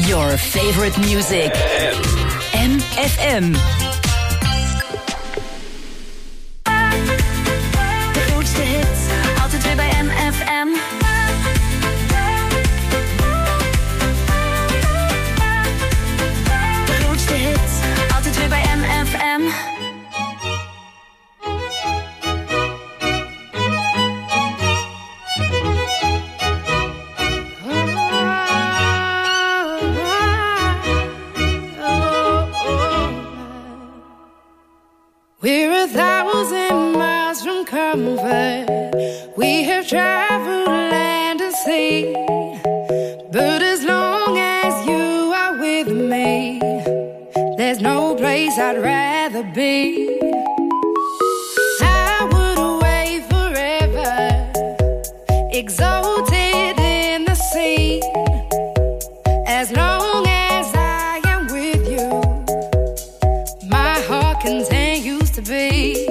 Your favorite music. MFM. De grootste hits, altijd weer bij MFM. De grootste hits, altijd weer bij MFM. We're 1,000 miles from comfort. We have traveled land and sea. But as long as you are with me, there's no place I'd rather be. I would away forever, exalted in the sea. As long as I am with you, my heart continues to be.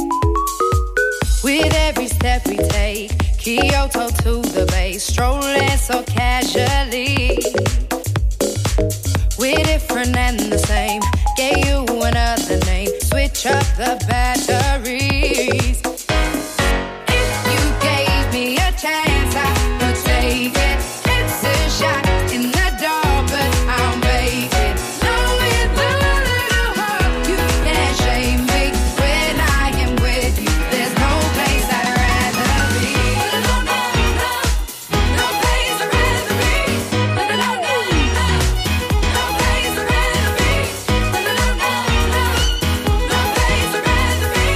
With every step we take, Kyoto to the bay, strolling so casually. We're different and the same, gave you another name, switch up the batteries. If you gave me a chance, I would take it. It's a shot in the dark, but I'll make it. Knowing the little heart, you can't shame me. When I am with you, there's no place I'd rather be. No, no, no, no place I'd rather be. No, no, no, no, no place I'd rather be. No, no, no, no, no place I'd rather be.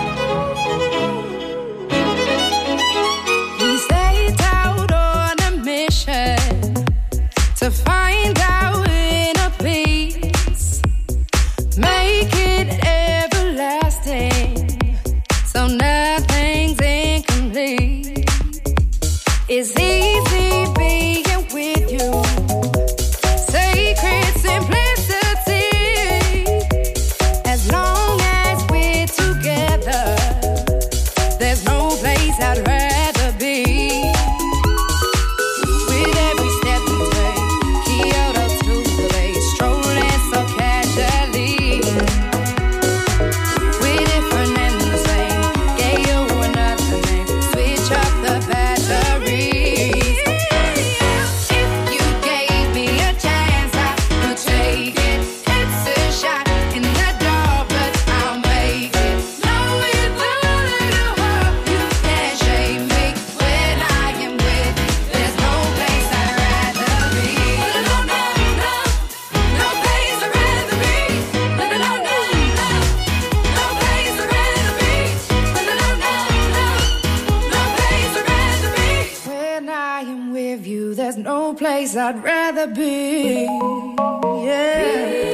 We set out on a mission to find our inner peace, make it everlasting, so nothing's incomplete. It's easy being with you, sacred simplicity. As long as we're together, there's no place I'd rather be. With every step we take, Kyoto to the bay, strolling so casually. We're different and the same, gave you another name, switch up the batteries. If you gave me a chance, I would take it. It's a shot in the dark, but I'll make it. Knowing the little heart, you can't shame me. When I am with you, there's no place I'd rather be. No, no, no, no place I'd rather be. No, no, no, no, no place I'd rather be. No, no, no, no, no place I'd rather be. When I am with you, there's no place I'd rather be. Yeah.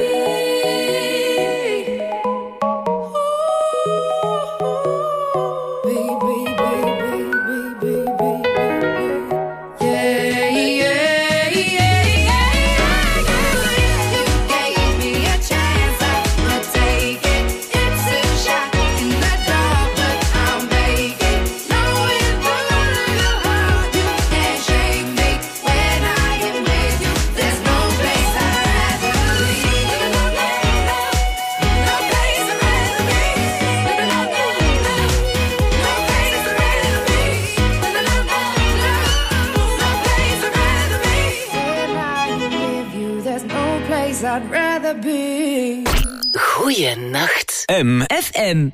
I'd rather be. Goeienacht. MFM.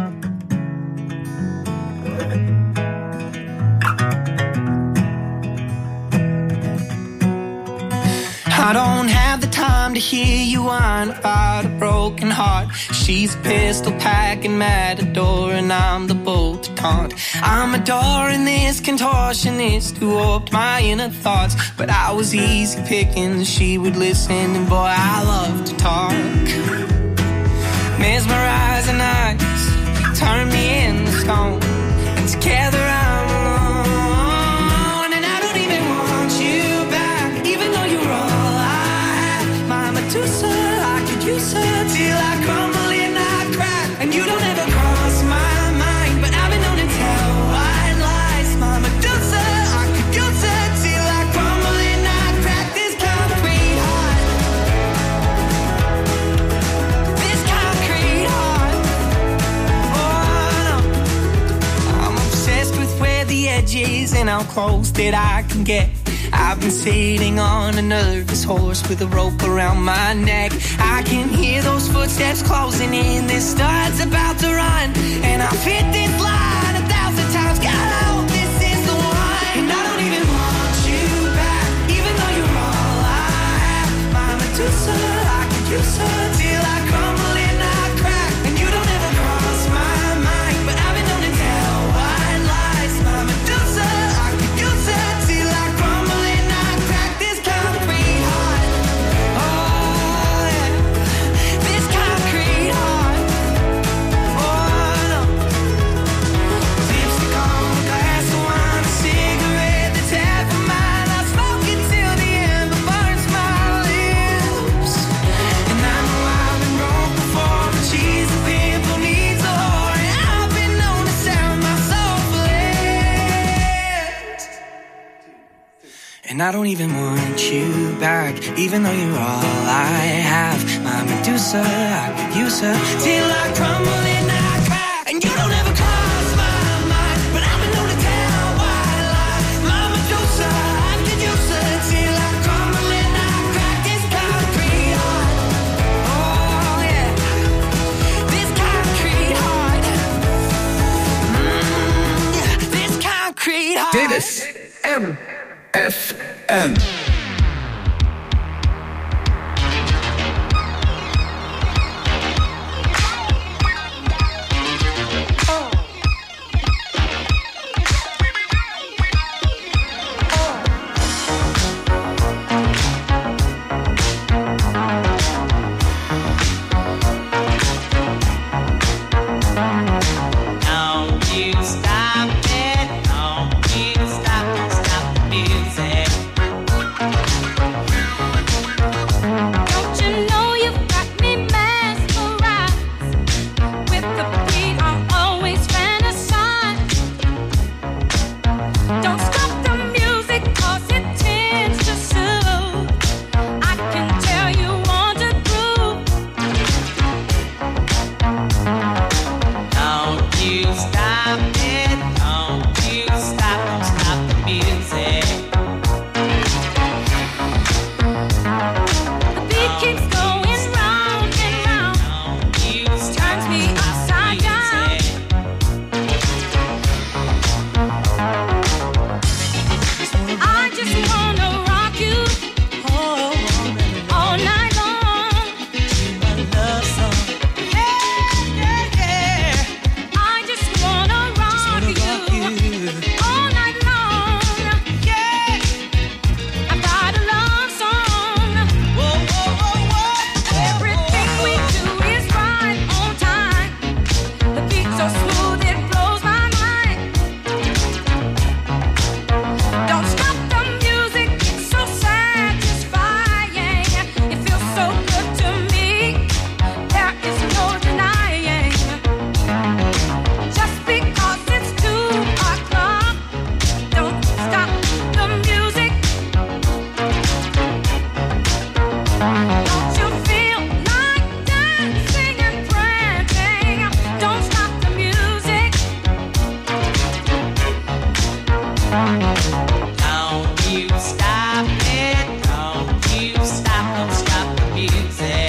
I don't have the time to hear you whine about a broken heart. She's a pistol packing matador and I'm the bull to taunt. I'm adoring this contortionist who warped my inner thoughts. But I was easy picking, she would listen, and boy, I love to talk. Mesmerizing eyes, turn me into stone, and together I'm alone. And I don't even want you back, even though you're all I have. My Medusa, I could use her till I crumble and I crack. And you don't ever cross my mind, but I've been known to tell white lies. My Medusa, I could use her till I crumble and I crack. This concrete heart edges and how close that I can get. I've been sitting on a nervous horse with a rope around my neck. I can hear those footsteps closing in, this star's about to run. And I've hit this line 1,000 times, God, I hope this is the one. And I don't even want you back, even though you're all I have. My Medusa, I could use her till I crumble and I crack. And you don't ever cross my mind, but I've been known to tell white lies. My Medusa, I could use her till I crumble and I crack. This concrete heart, oh yeah, this concrete heart, oh no. Lipstick on a glass of wine, a cigarette that's half of mine. I smoke it till the ember burns my lips. And I know I've been broke before, but she's a pimple needs a whore. And I've been known to sell my soul for less. And I don't even want you back, even though you're all I have. My Medusa, I could use her till I crumble and I crack. And you don't ever cross my mind, but I've been known to tell white lies. My Medusa, I could use her till I crumble and I crack. This concrete heart, oh yeah, this concrete heart, this concrete heart. Dit is MFM. Don't you stop it, don't you stop the music. Don't you know you've got me mesmerized with the beat? I always fantasize. Don't stop the music 'cause it tends to soothe. I can tell you want to groove. Don't you stop it, don't you stop the music. The beat keeps going round and round, Don't you turns me upside down. I just wanna rock you all night long. Yeah, yeah. I just wanna rock you all night long. Yeah, I've got a love song. Everything we do is right on time. The beat so smooth it blows my mind. Don't stop the music, it's so satisfying. It feels so good to me, there is no denying. Just because it's 2 o'clock, don't stop the music. Don't you feel like dancing and prancing? Don't stop the music. Don't you stop it, don't you stop the music.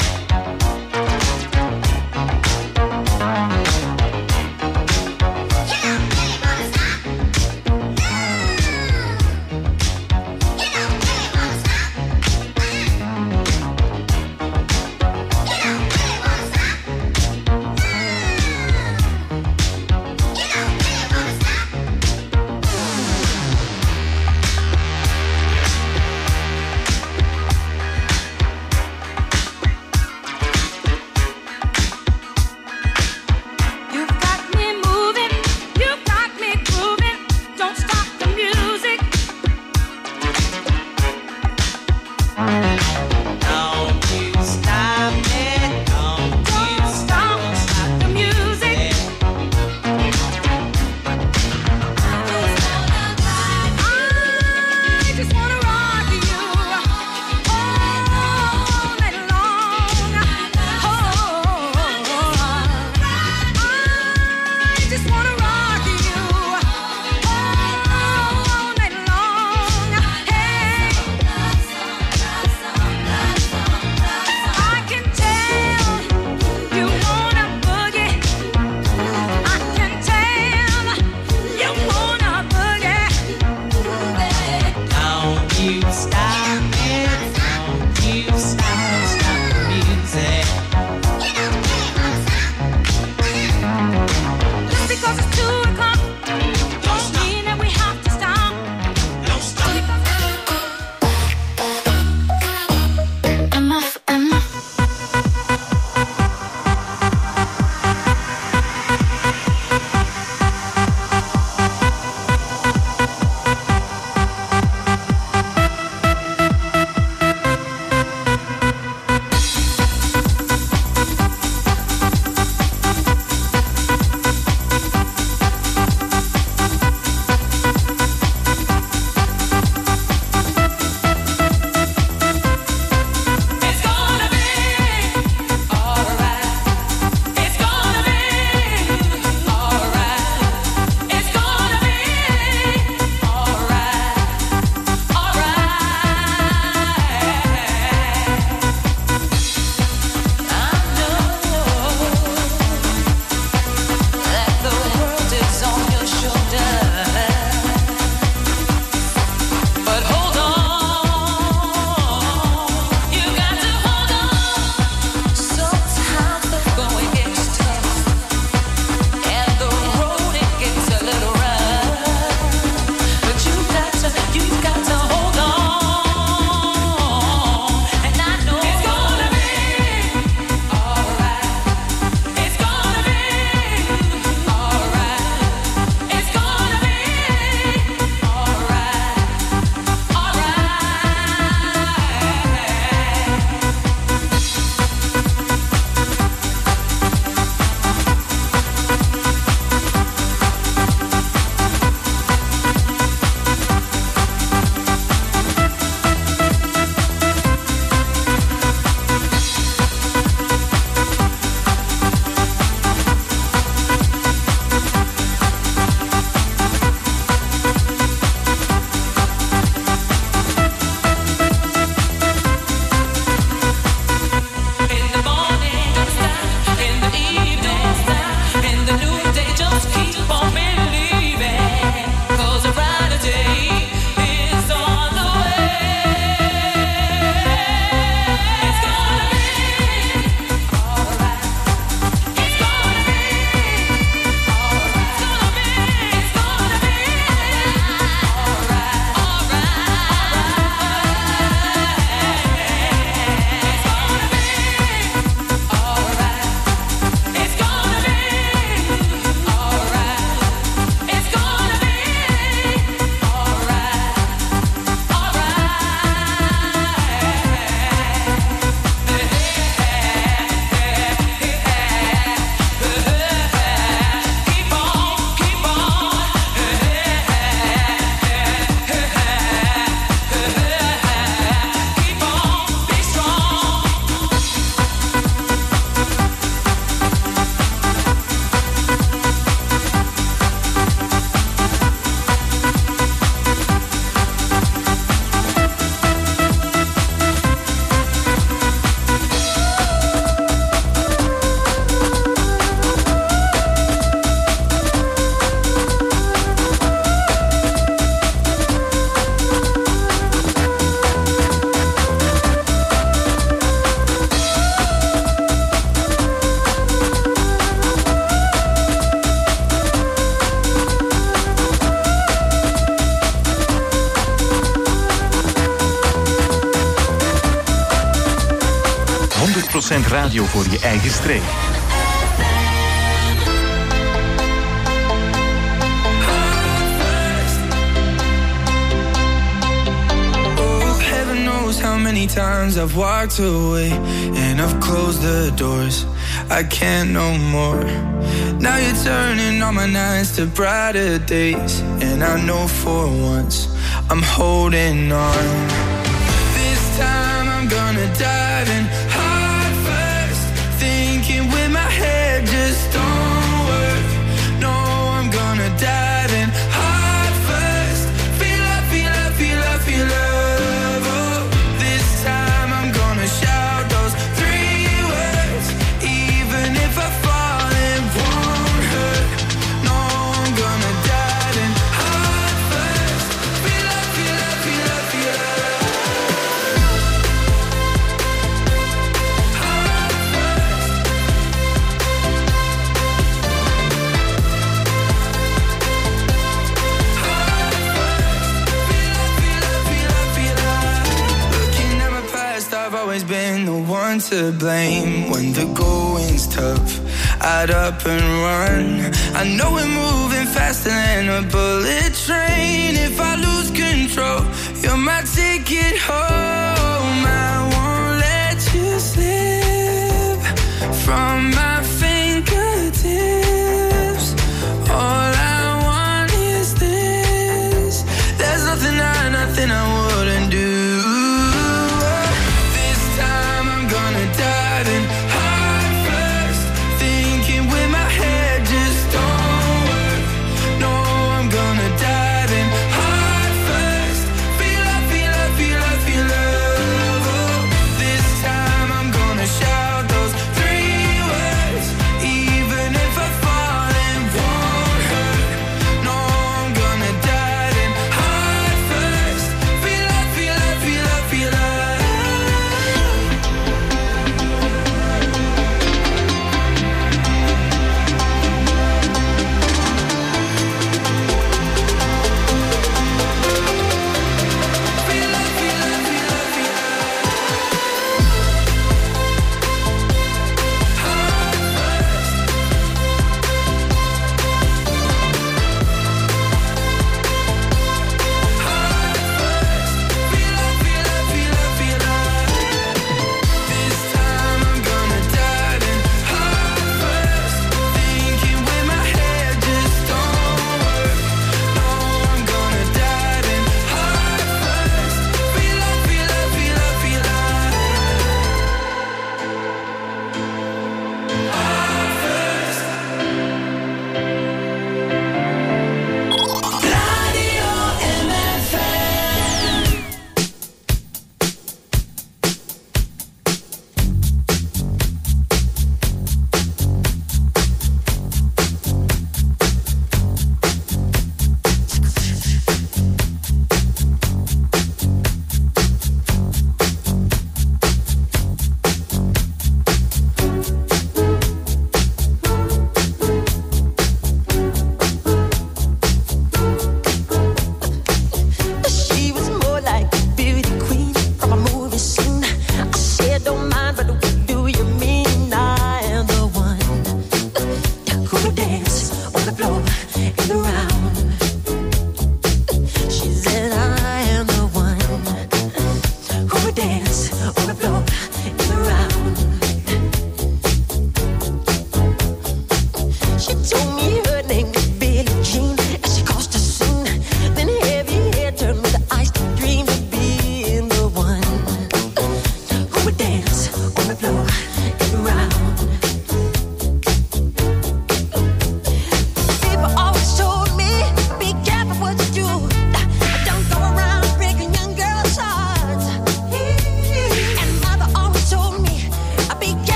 100% radio voor je eigen streek. How many times I've walked away and I've closed the doors. I can't no more. Now you're turning all my nights to brighter days, and I know for once I'm holding on. This time I'm gonna dive in heart first, thinking with my head just don't work. No, I'm gonna dive in heart first. Feel love, feel love, feel love, feel love. Shout those 3 words, even if I fall, it won't hurt. No, I'm gonna dive in heart first. Feel love, feel love, feel love, feel love. Heart first. Heart first. Feel love, feel love, feel love, feel love. Looking at my past, I've always been the one to blame. When the going's tough, I'd up and run. I know we're moving faster than a bullet train. If I lose control, you're my ticket home. I won't let you slip from my fingertips. All I want is this. There's nothing I wouldn't do. Dive in heart first, thinking with my head just don't work. No, I'm gonna dive in heart first. Feel love, feel love, feel love, feel love.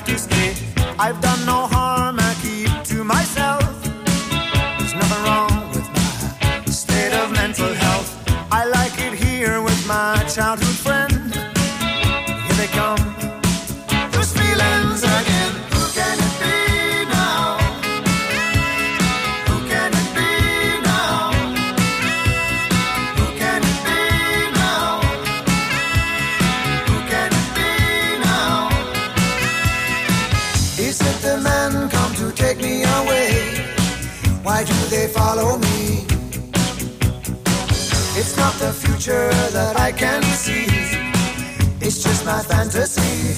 to stay. I've done no harm, I keep to myself. There's nothing wrong with my state of mental health. I like it here with my childhood friend. Here they come, those feelings again. Who can it be now? Who can it be now? Who can it be now? Who can it be now? Is it the men come to take me away? Why do they follow me? It's not the future that I can see. It's just my fantasy.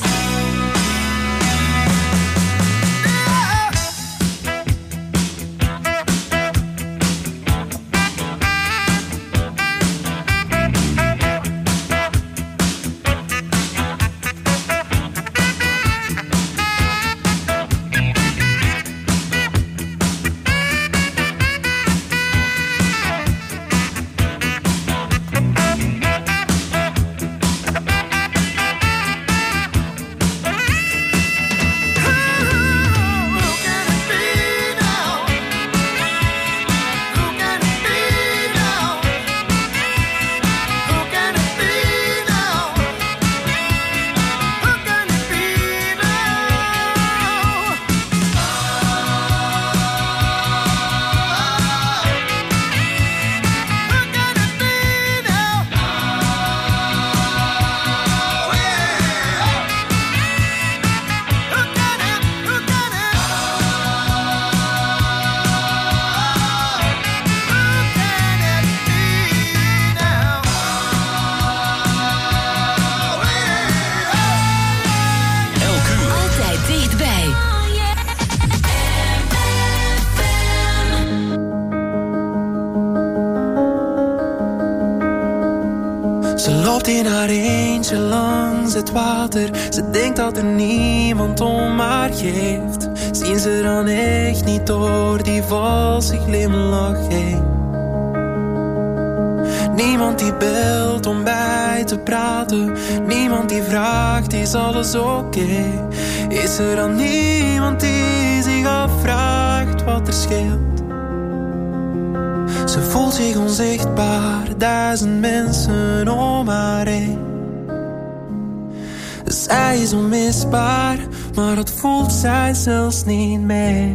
In haar eentje langs het water. Ze denkt dat er niemand om haar geeft. Zien ze dan echt niet door die valse glimlach heen? Niemand die belt om bij te praten. Niemand die vraagt, is alles oké? Is er dan niemand die zich afvraagt wat er scheelt? Ze voelt zich onzichtbaar, 1000 mensen om haar heen. Zij is onmisbaar, maar dat voelt zij zelfs niet meer.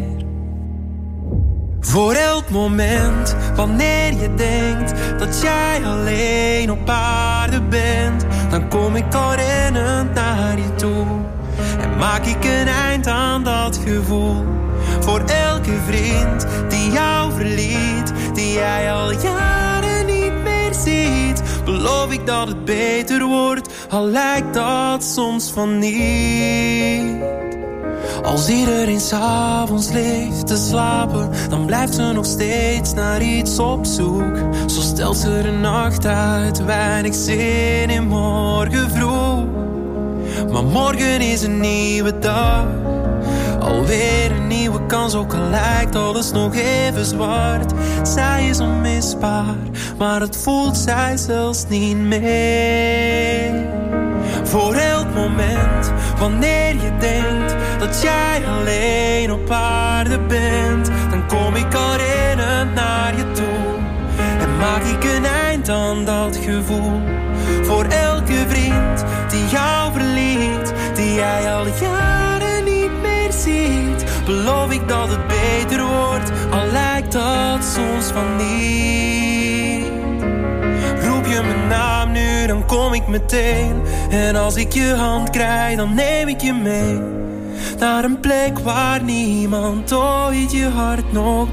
Voor elk moment, wanneer je denkt dat jij alleen op aarde bent, dan kom ik al rennend naar je toe en maak ik een eind aan dat gevoel. Voor elke vriend die jou verliet, die jij al jaren niet meer ziet, beloof ik dat het beter wordt, al lijkt dat soms van niet. Als iedereen 's avonds ligt te slapen, dan blijft ze nog steeds naar iets op zoek. Zo stelt ze de nacht uit, weinig zin in morgen vroeg. Maar morgen is een nieuwe dag, alweer een nieuwe kans, ook al lijkt alles nog even zwart. Zij is onmisbaar, maar het voelt zij zelfs niet meer. Voor elk moment, wanneer je denkt dat jij alleen op aarde bent, dan kom ik al rennend naar je toe en maak ik een eind aan dat gevoel. Voor elke vriend die jou verliet, die jij al jaren niet meer ziet, beloof ik dat het beter wordt, al lijkt dat soms van niet. Roep je mijn naam nu, dan kom ik meteen. En als ik je hand krijg, dan neem ik je mee naar een plek waar niemand ooit je hart nog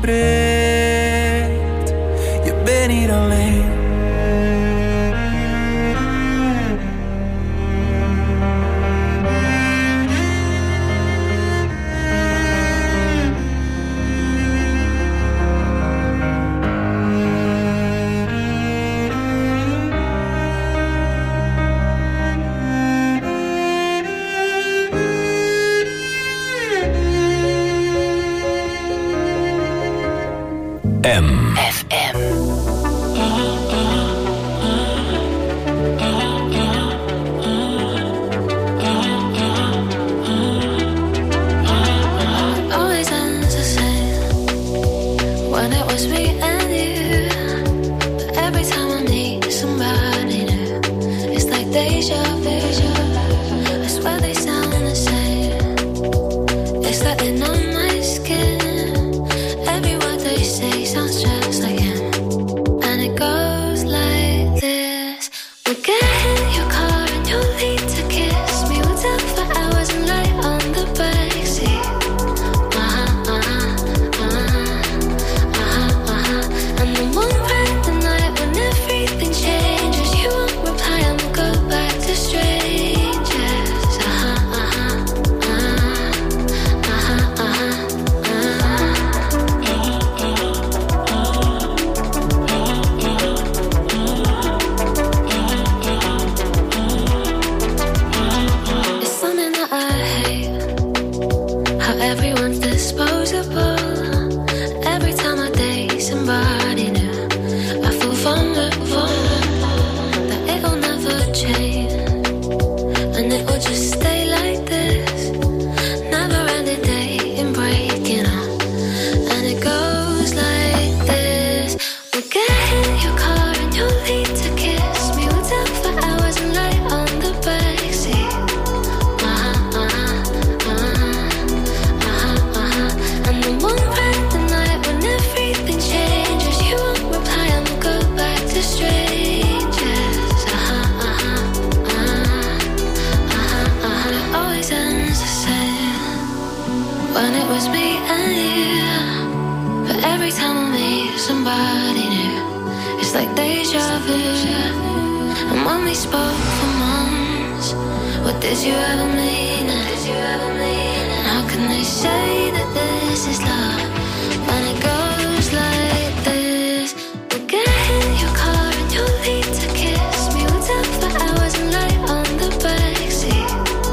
breekt. Je bent niet alleen. FM. when it was me and you. But every time I meet somebody new, it's like deja vu. And when we spoke for months, what did you ever mean? And how can they say that this is love when it goes like this? We'll get in your car and you'll leave to kiss me. We'll talk for hours and lie on the backseat.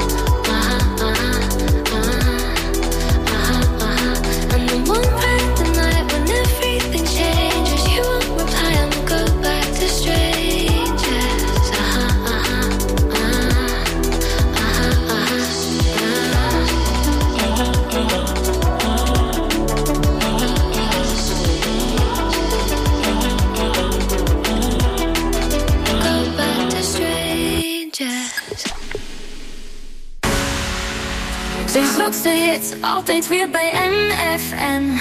And then one random night when everything changes, you won't reply and we'll go back to strangers. Go back to strangers. Zijn grootste hits, altijd weer bij NFM.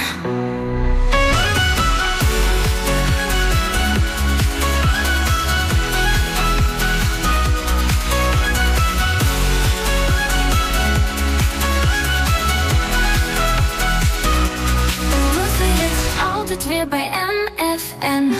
Grootste hits, altijd weer bij NFM.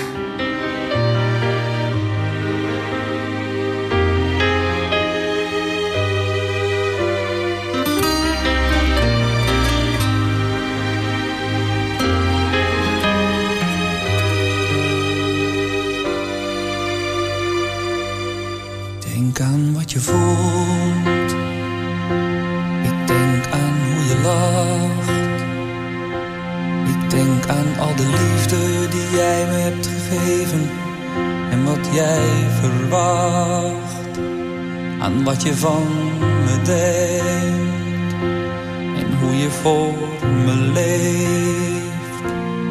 Denk aan wat je voelt. Ik denk aan hoe je lacht. Ik denk aan al de liefde die jij me hebt gegeven en wat jij verwacht. Aan wat je van me denkt en hoe je voor me leeft.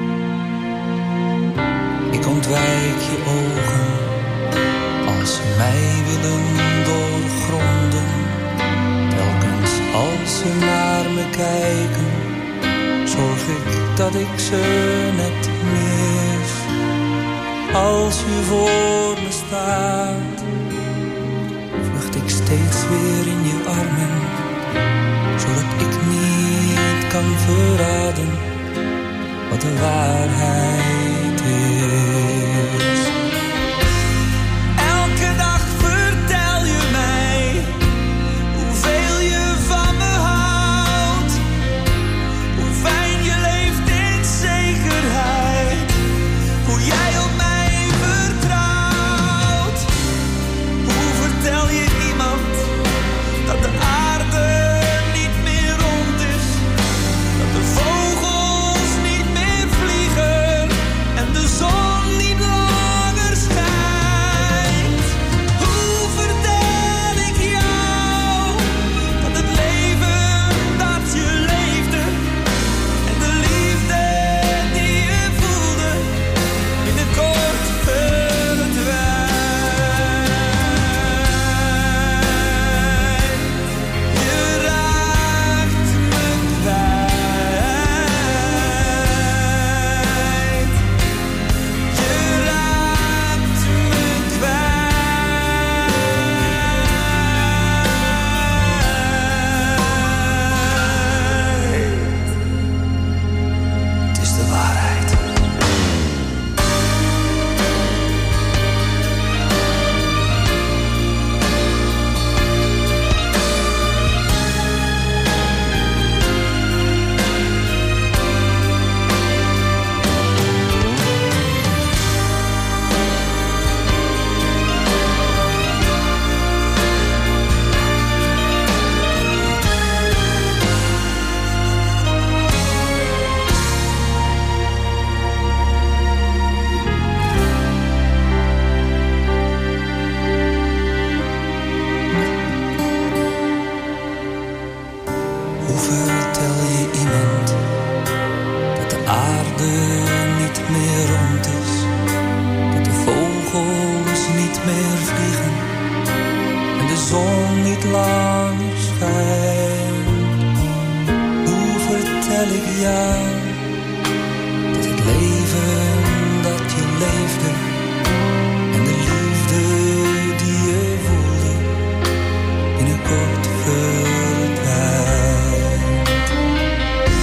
Ik ontwijk je ogen als ze mij willen doorgronden. Telkens als ze naar me kijken, zorg ik dat ik ze net mis. Als je voor me staat, vlucht ik steeds weer in je armen, zodat ik niet kan verraden wat de waarheid is. Elke dag vertel je mij hoeveel je van me houdt, hoe fijn je leeft in zekerheid, hoe jij op mij vertrouwt. Hoe vertel je iemand dat de aarde niet meer rond is, dat de vogels niet meer vliegen en de zon niet langer schijnt? Hoe vertel ik jou dat het leven dat je leefde en de liefde die je voelde binnenkort verdwijnt? Je raakt me kwijt. Je raakt me kwijt. Het is de waarheid. Hoe vertel je iemand dat de aarde niet meer rond is, dat de vogels niet meer vliegen en de zon niet langer schijnt? Hoe vertel ik jou dat het leven dat je leefde en de liefde die je voelde binnenkort verdwijnt?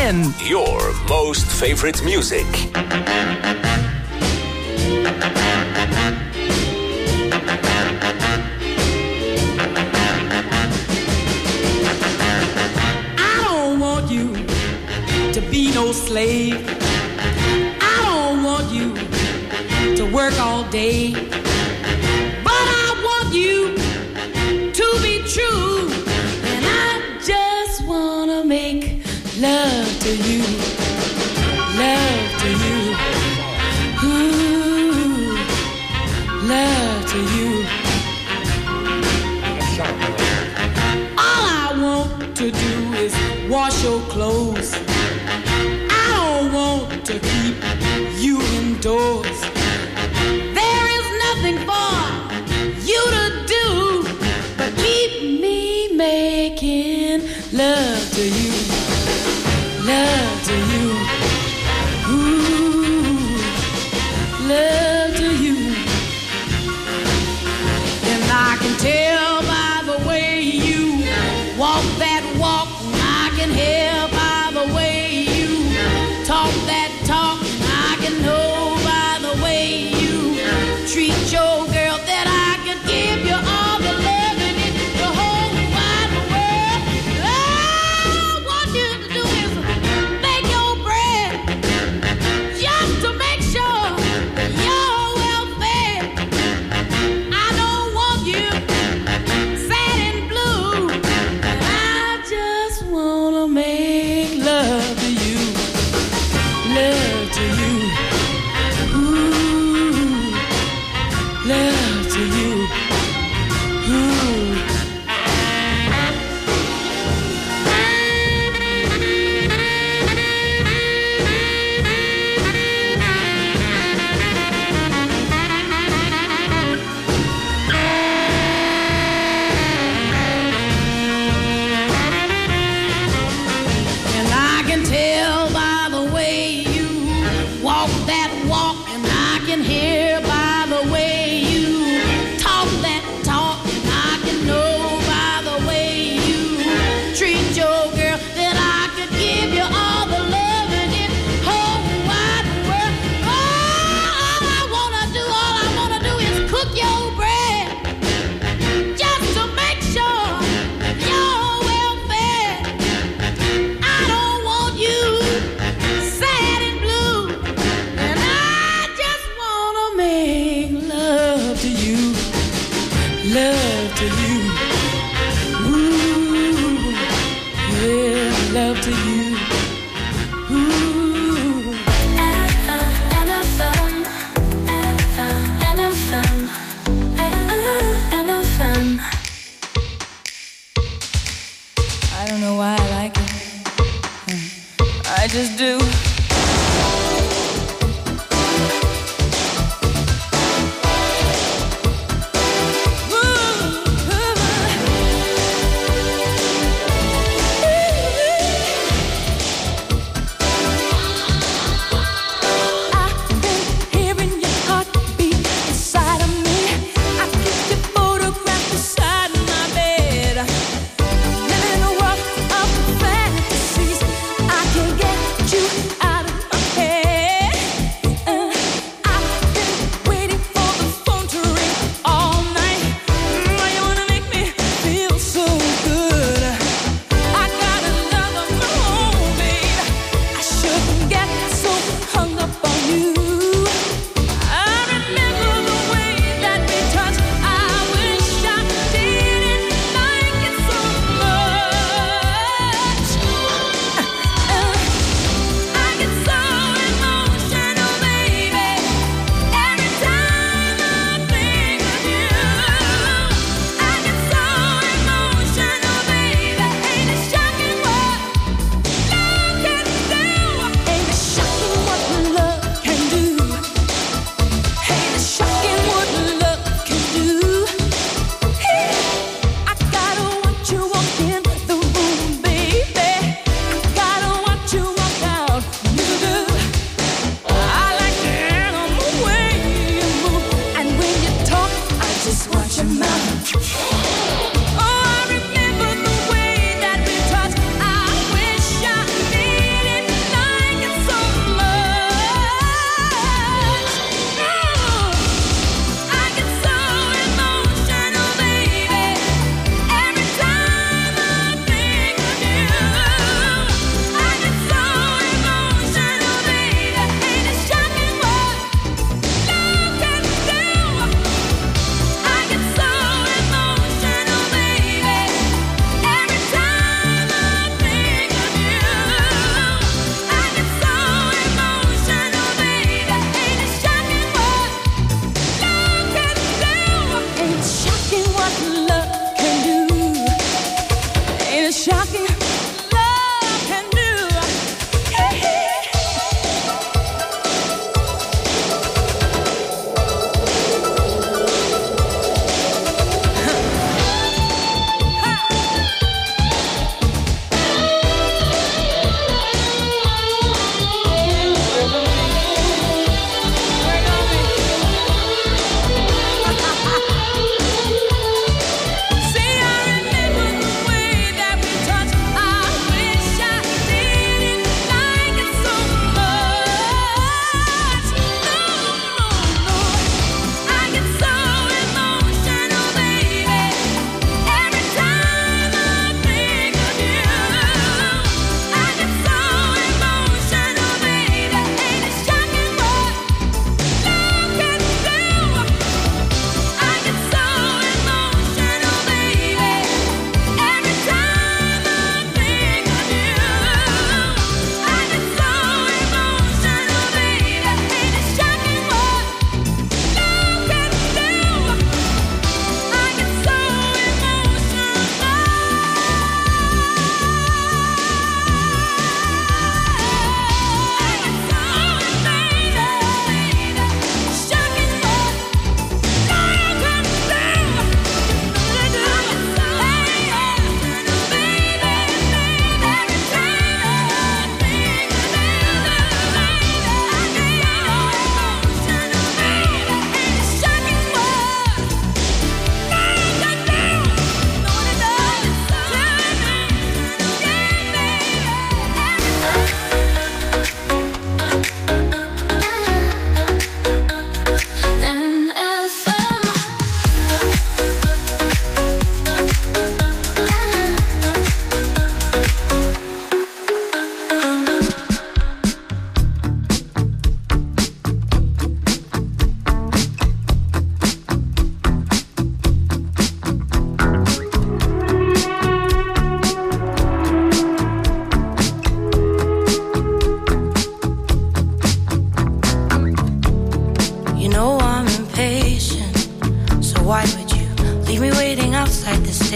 FM. Your most favorite music. I don't want you to be no slave. I don't want you to work all day. But I want you to be true. And I just wanna make love to you. Love to you. Ooh, love to you. All I want to do is wash your clothes. I don't want to keep you indoors. There is nothing for you to do but keep me making love to you. Love to you. Ooh, love to you. And I can tell by the way you walk that walk. I can hear by the way you talk that talk. I can know by the way you treat your girl that I could give you all the love in the whole wide world. All I want you to do is make your bread just to make sure you're well fed. I don't want you sad and blue. I just wanna make love to you. Love to you. Ooh, love to you. Ooh. And I can tell by the way you walk that walk, and I can hear by the way you talk that talk, and I can know by the way you treat your girl that I could give you all the love in this whole wide world. All I wanna do is cook your bread just to make sure you're well fed. I don't want you sad and blue, and I just wanna make love to you. Love to you. Ooh, yeah, love to you. Ooh. I don't know why I like it. I just do. Living a world of fantasies. I can't get you out.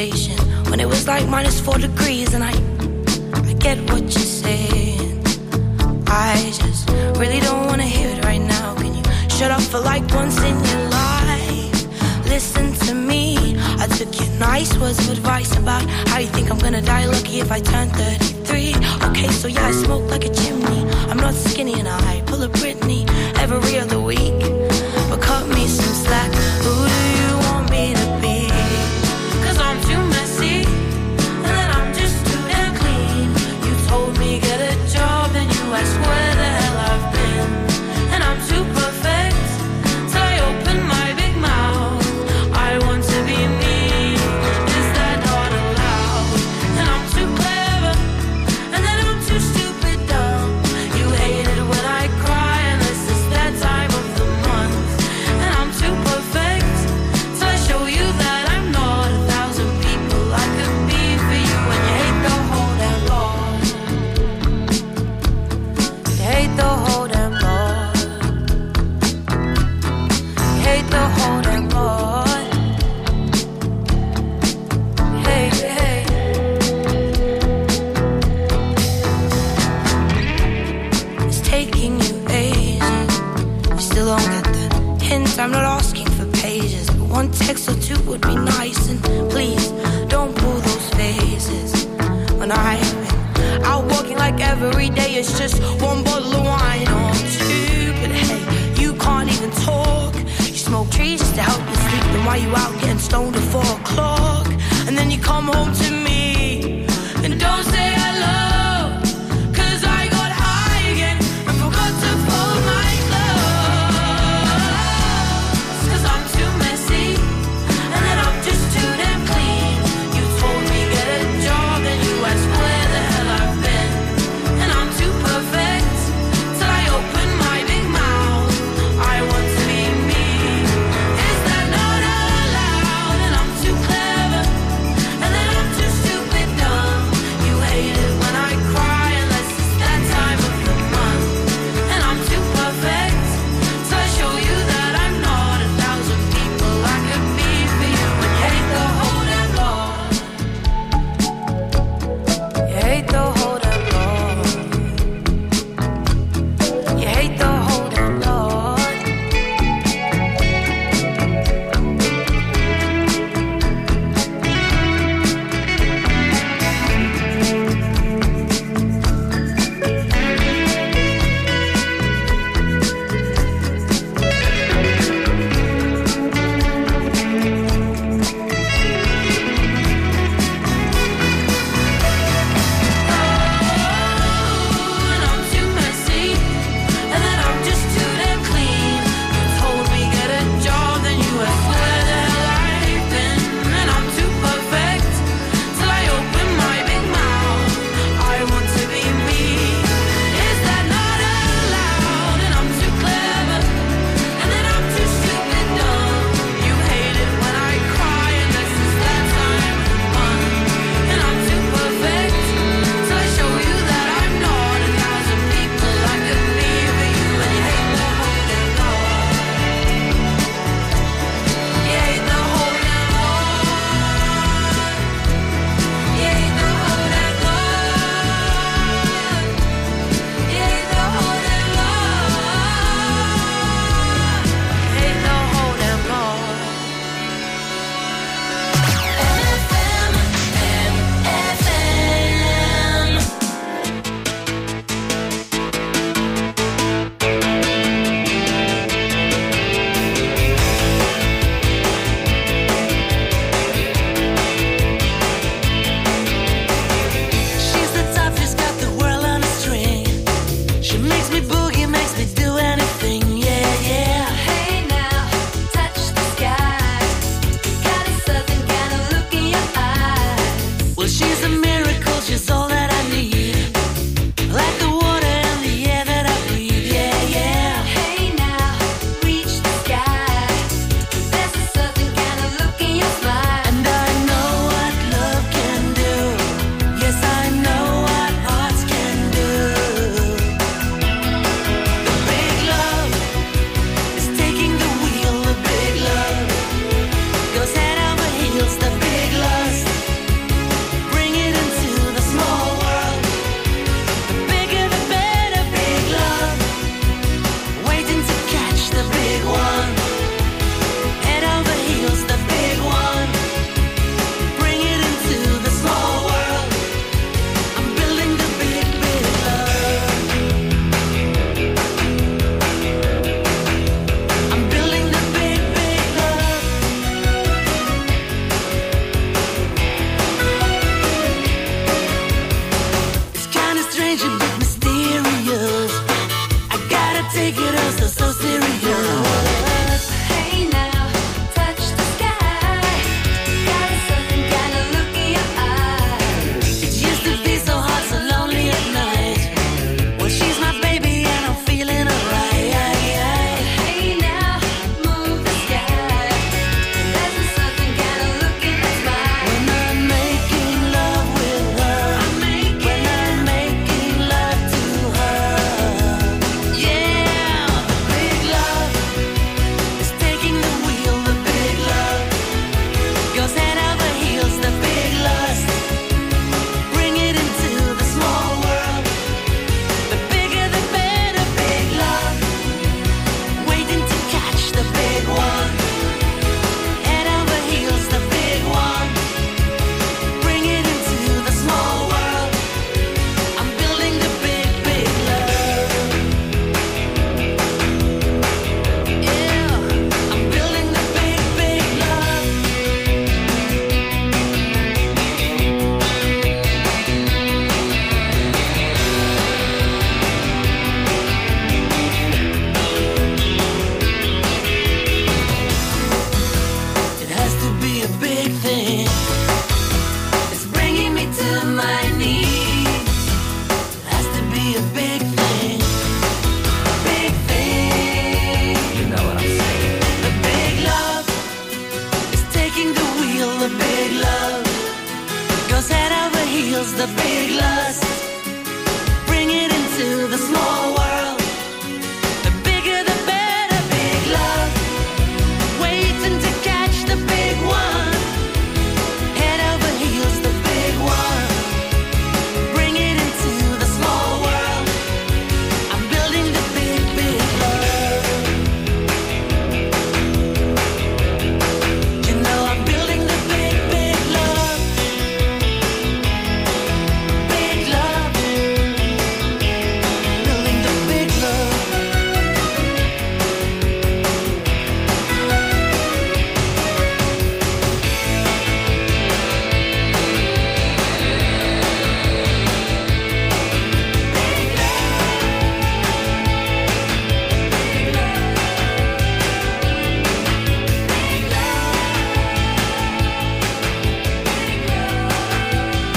conversation when it was like -4 degrees, and I get what you're saying. I just really don't wanna hear it right now. Can you shut up for like once in your life? Listen to me. I took your nice words of advice about how you think I'm gonna die lucky if I turn 33. Okay, so yeah, I smoke like a chimney. I'm not skinny and I pull a Britney every other week. But cut me some slack. Who do you want me to be? 'Cause I'm too messy, and then I'm just too damn clean. You told me get a job, and you asked where the hell I've been. And I'm too perfect till I open my big mouth. I want to be me. Is that not allowed? And I'm too clever, and then I'm too stupid dumb. You hate it when I cry, and this is that time of the month. And I'm too perfect till I show you that I'm not 1,000 people I could be for you. And you hate the whole damn lot. You hate the whole damn lot. You hate the whole damn lot. Hey, hey. It's taking you ages. You still don't get the hint. I'm not asking for pages, but one text or two would be nice. And please don't pull those faces when I've been out walking like every day. It's just one bottle of wine or two. But hey, you can't even talk. You smoke trees just to help you sleep. Then why you out getting stoned at 4 o'clock? And then you come home to me and don't say hello. 'Cause I got high again and forgot to fold my clothes. 'Cause I'm too messy, and then I'm just too damn clean. You told me get a job, and you asked where the hell I've been. And I'm too perfect till I open my big mouth. I want to be me. Is that not allowed? And I'm too clever, and then I'm too stupid.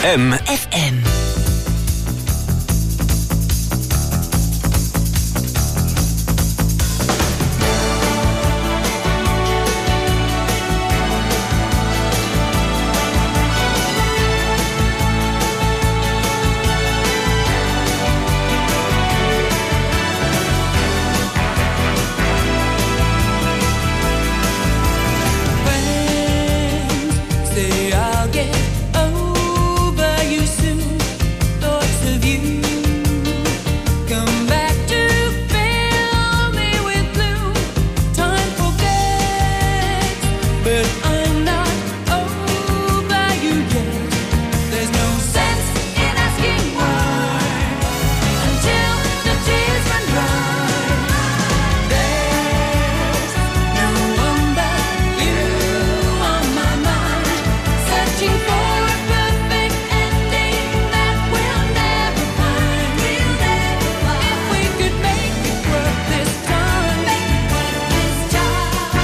M-FM. Say I'll get over you soon. Thoughts of you come back to fill me with gloom. Time forgets, but I'm not over you yet. There's no sense in asking why until the tears run dry. There's no one but you on my mind. Searching for a perfect ending that we'll never find. We'll never find. If we could make it work this time, make it work this time.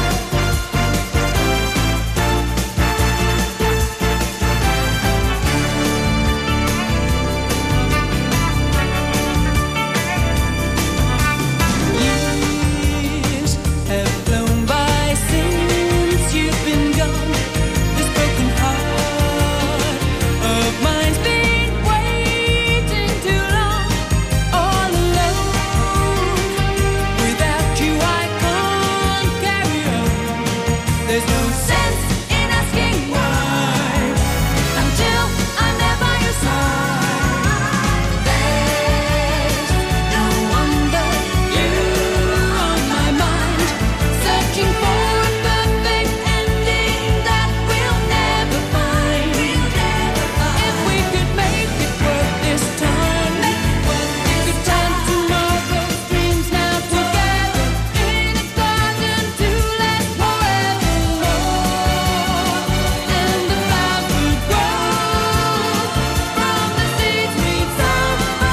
Years have flown by since you've been gone. This broken heart of mine's been waiting too long, all alone. Without you I can't carry on. There's no sense in asking why until I'm there by your side. There's no one but you on my mind. Searching for a perfect ending that we'll never find. We'll never find. If we could make it work this time, make it work. Could turn tomorrow's dreams now together in a garden to last forever, Lord. And the flowers will grow from the seeds we sow.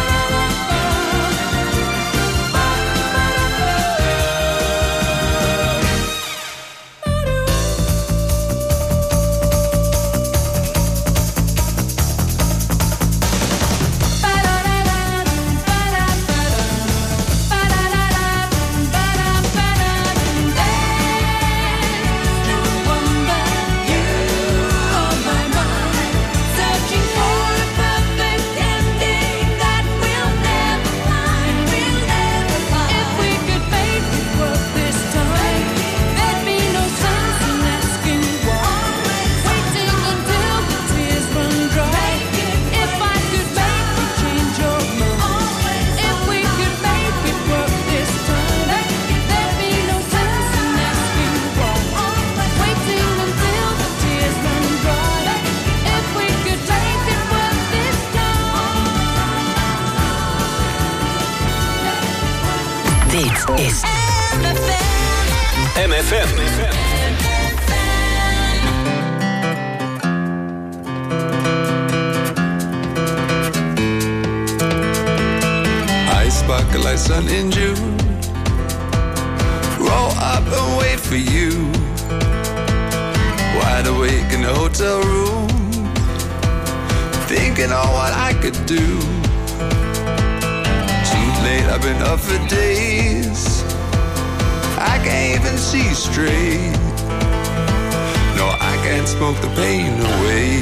Dit is MFM. I sparkle like sun in June. Roll up and wait for you. Wide awake in the hotel room, thinking on what I could do. Too late, I've been up for days. I can't even see straight. No, I can't smoke the pain away.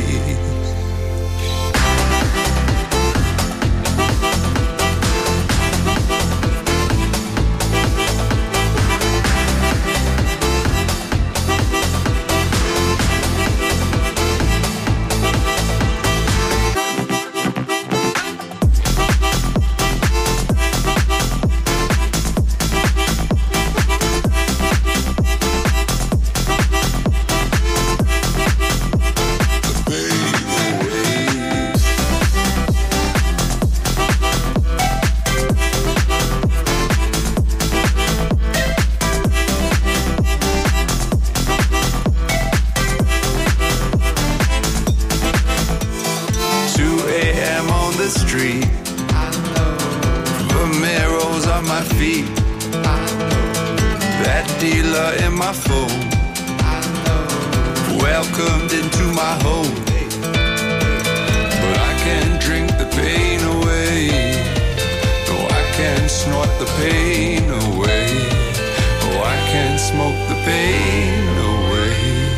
dealer in my phone. Welcomed into my home. but I can't drink the pain away. No, I can't snort the pain away. Oh, I can't smoke the pain away.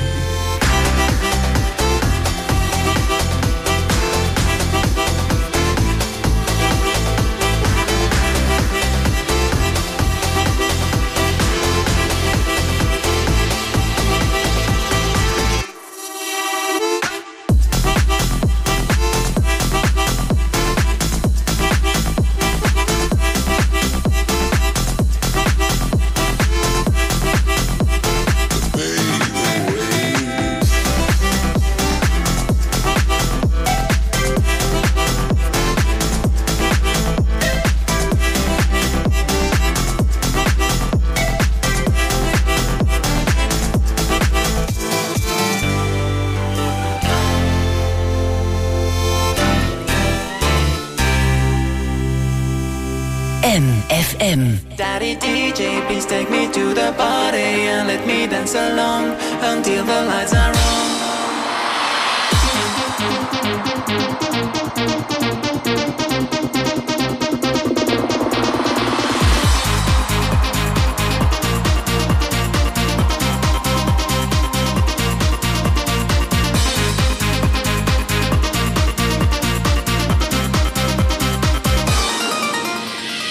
MFM. Daddy DJ, please take me to the party and let me dance along until the lights are on.